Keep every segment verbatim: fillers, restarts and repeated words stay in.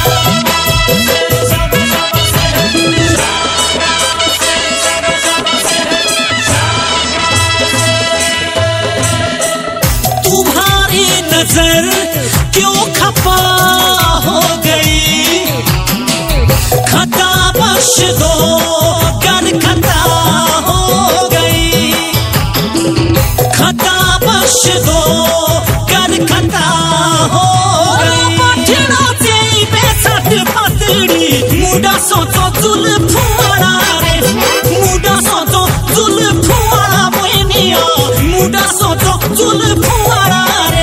नजर क्यों खपा हो गई, खता बख्श दो कर खता हो गई, खता बख्श दो कर खता हो गई। पठड़ा से बेसट पतड़ी मुंडा सोचो जुल्फ वाला रे, मुंडा सोचो जुल्फ वाला मोइनिया, मुंडा सोचो जुल्फ वाला रे।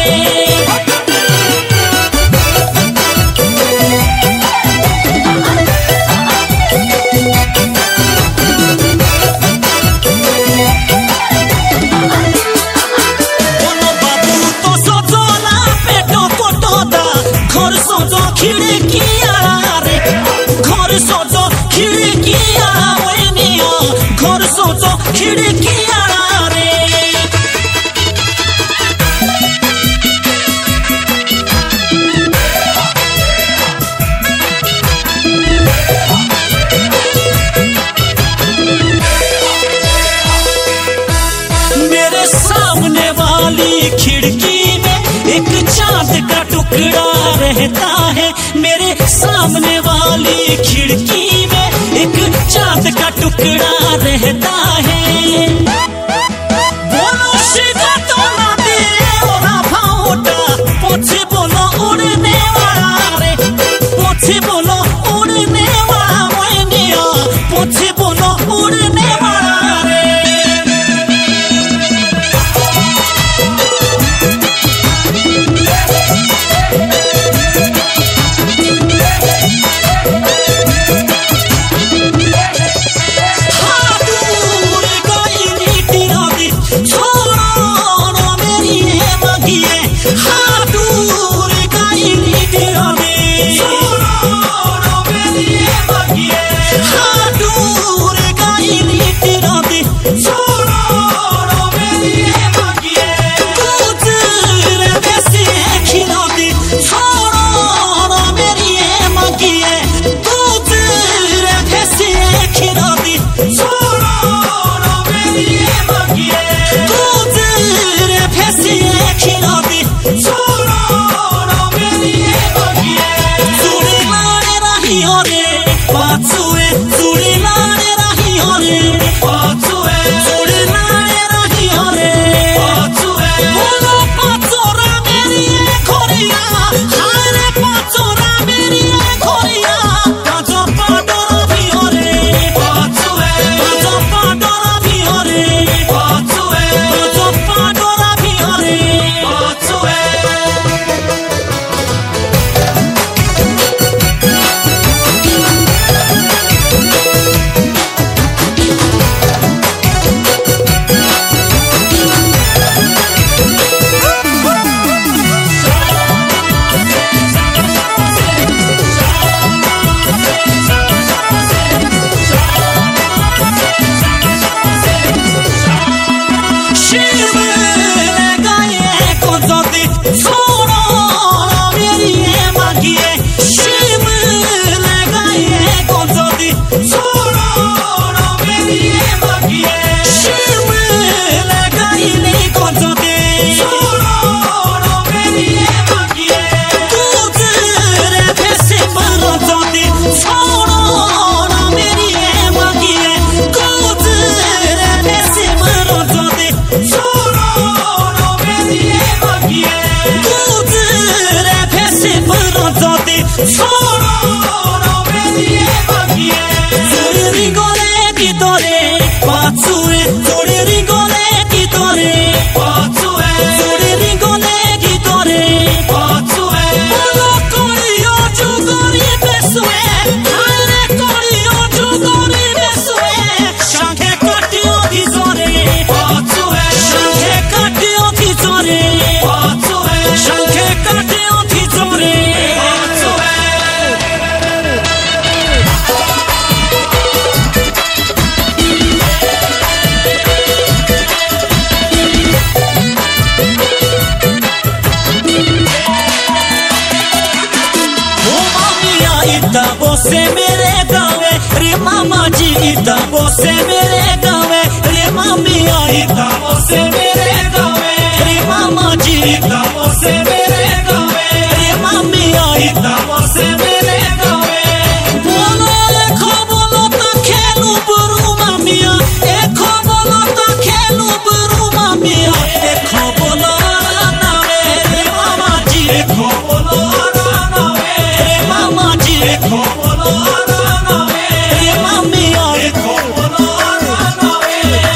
खिड़किया रे घर सोचो खिड़किया मोइनिया, घर सोचो खिड़किया रे। मेरे सामने वाली खिड़की में एक चांद का टुकड़ा रहता है, मेरे सामने वाली खिड़की में एक चांद का टुकड़ा रहता है। बोलो सीधा तो ना दे और भावटा, पोछे बोलो उड़ने वाला रे, पोछे बोलो उड़ने वाला मोइनिया, पोछे बोलो उड़ने वाला रे। इता बोसे मेरे गावे रे मामा जी इता बोसे मेरे गावे रे मामिया इता बोसे मेरे गावे रे मामा जी इता बोसे मेरे गावे रे मामिया इता बोसे मेरे गावे बोलो देखो बोलो तो खेलू बुरू मामिया देखो बोलो तो खेलू बुरू मामिया देखो बोलो नावे रे मामा जी देखो बोलो नावे रे मामा जी देखो बोलो नावे रे मामिया देखो बोलो नावे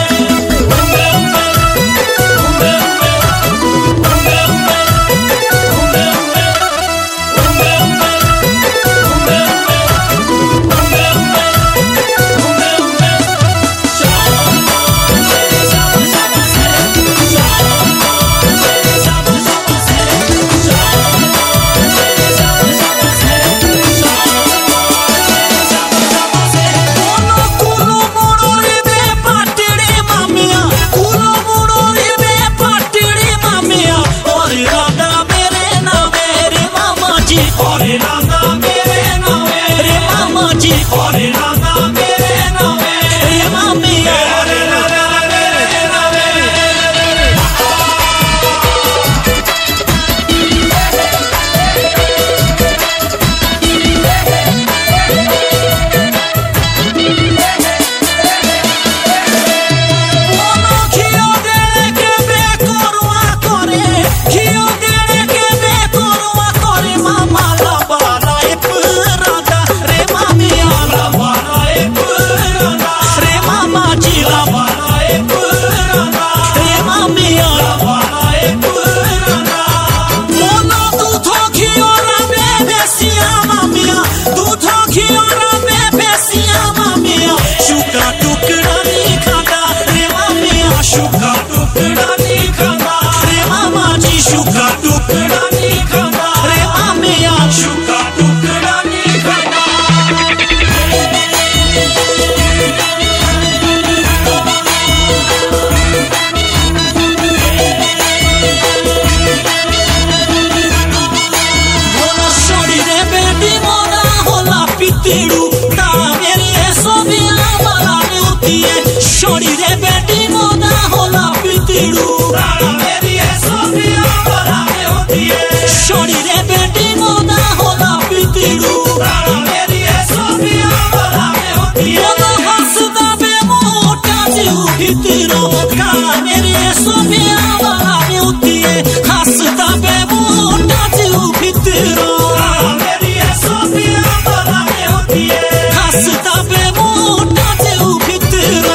छोड़ी रे बेटी मोदा होला पितिड़ू मेरी सोफिया बड़ा में होती है छोड़ी रे बेटी मोदा होला पितिड़ू मेरी सोफिया बड़ा में होती है मोदा हंसदा बे मोटा जीव पितिड़ू मेरी सोफिया बड़ा में होती है हंसदा बे मोटा जीव पितिड़ू मेरी सोफिया बड़ा में होती है हंसदा बे मोटा जीव पितिड़ू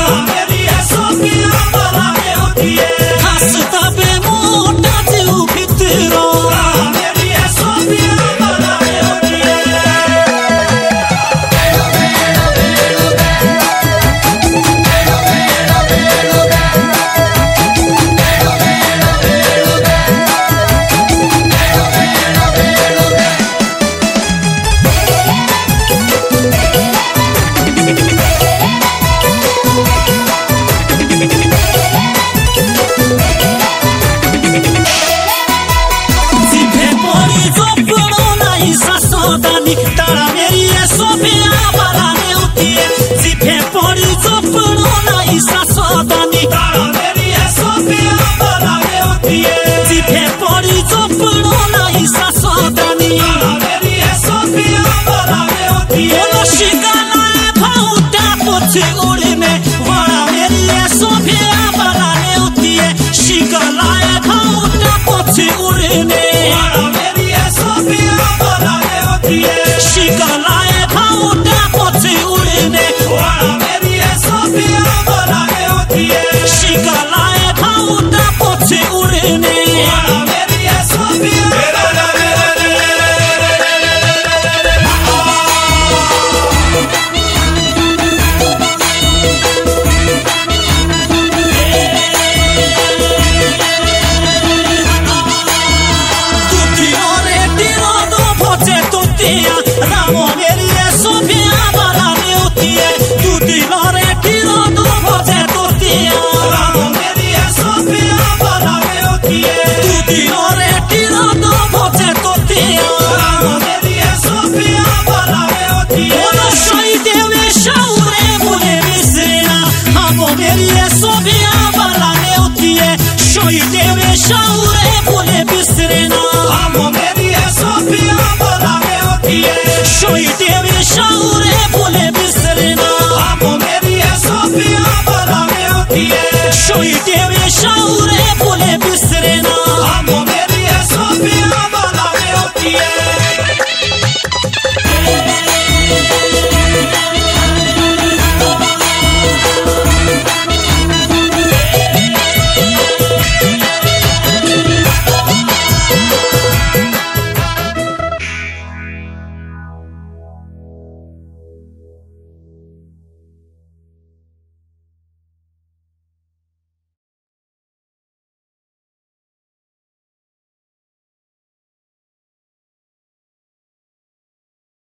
तारा मेरी सोफिया बड़ा में होती है जिभे पड़ी चोपड़ो नहीं ससोदानी तारा मेरी सोफिया बड़ा में होती है जिभे पड़ी चोपड़ो नहीं ससोदानी तारा मेरी सोफिया बड़ा में होती है बोलो शिकाना भाउटा पोछे उड़े में बड़ा मेरी सोफिया बड़ा में होती है शिकाना भाउटा पोछे उड़े में बड़ा मेरी सोफिया बड़ा में होती है शिकालाए भाउटा पोछे उड़ने वाला मेरी सोफिया बड़ा में होती है शिकालाए भाउटा पोछे उड़ने वाला मेरी सोफिया तुती ओरे टिरो दो भोचे तुती होती है। शोई देवी शाउरे बोले बिसरना, आंखों मेरी है सोफिया बला में होती है। शोई देवी शाउरे बोले बिसरना।